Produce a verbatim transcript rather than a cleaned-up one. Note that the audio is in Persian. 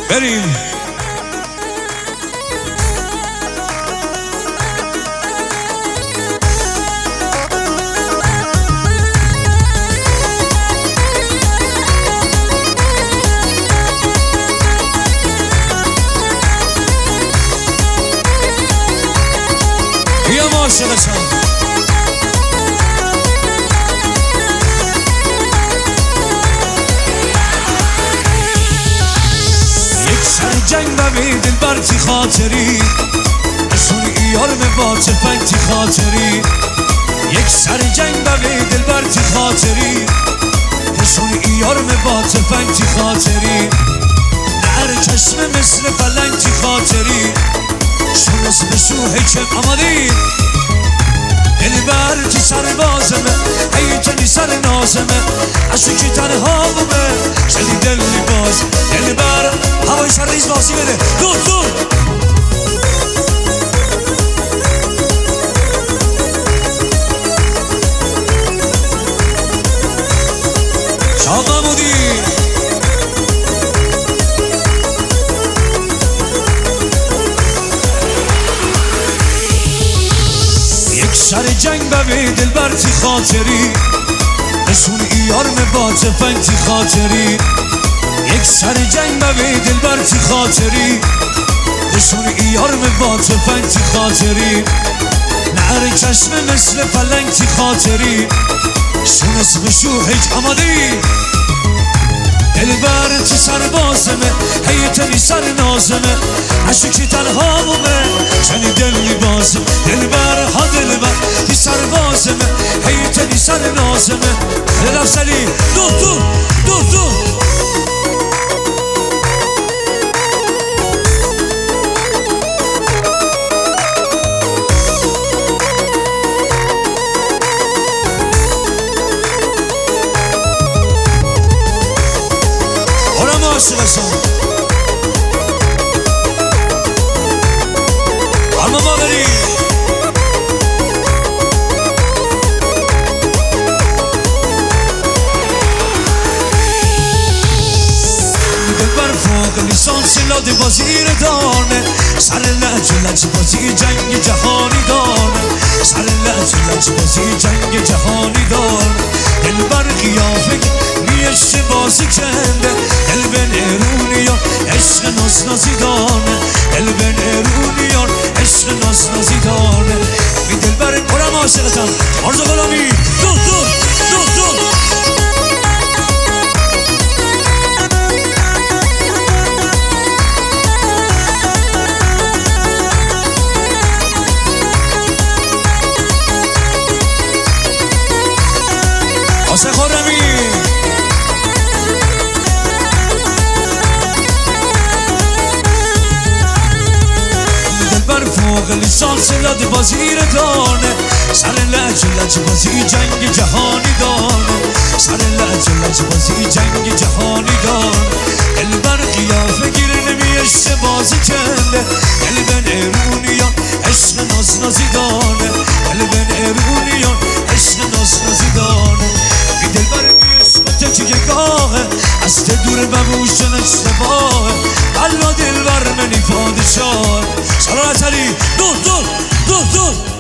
بریم. بیا عاشقشم یک سر جنگ و بی دل برتی خاطری اشون ایار با چفنتی خاطری یک سر جنگ و بی دل برتی خاطری اشون ایار با چفنتی خاطری نهر چشم مثل پلنگتی خاطری شون اسمشو هیچم آمادی دل بر چی سر بازمه هیچنی سر نازمه اشو کی تنها بومه شدی دل باز دل بر هوای سر ریز باسی بده دور دور شاه محمودی سر جنگ و به دل برتی خاطری نشون ایارم با تفنگتی خاطری یک سر جنگ و به دل برتی خاطری نشون ایارم با تفنگتی خاطری نهر چشم مثل پلنگتی خاطری شون اسمشو هیچ آمادی دل بر تو سر بازمه هیتنی سر نازمه عشقی تنها بومه چنی دل میبازم دل بر ها دل بر تی سر بازمه هیتنی سر نازمه دل افسلی دور دور دور دور عاشقشم آرمان باقری دل بر فوق لیسانس لاده بازی دانه سر لج لج بازی جنگ جهانی دانه سر لج لج بازی جنگ جهانی دانه دل بر قیافه نیشت بازی کنده دل به نرونیان عشق ناز نازی دانه دل به نرونیان عشق ناز نازی دانه بی دل بر پرم عاشقتم آرزو غلامی دو دو دو دو آسه خورمی فوق لیسانس لاده بازی دانه سر لج لج بازی جنگ جهانی دانه سر لج لج بازی جنگ جهانی دانه دل بر قیافه گیر نمیشه بازی کنده دل به نرونیان عشق ناز نازی دانه دل به نرونیان عشق ناز نازی دانه بی دل بر میشکته که گاهه از ته دور ببوشن اشتباهه الله دل بر منی پادشاه سلامت علی دور دور دور دور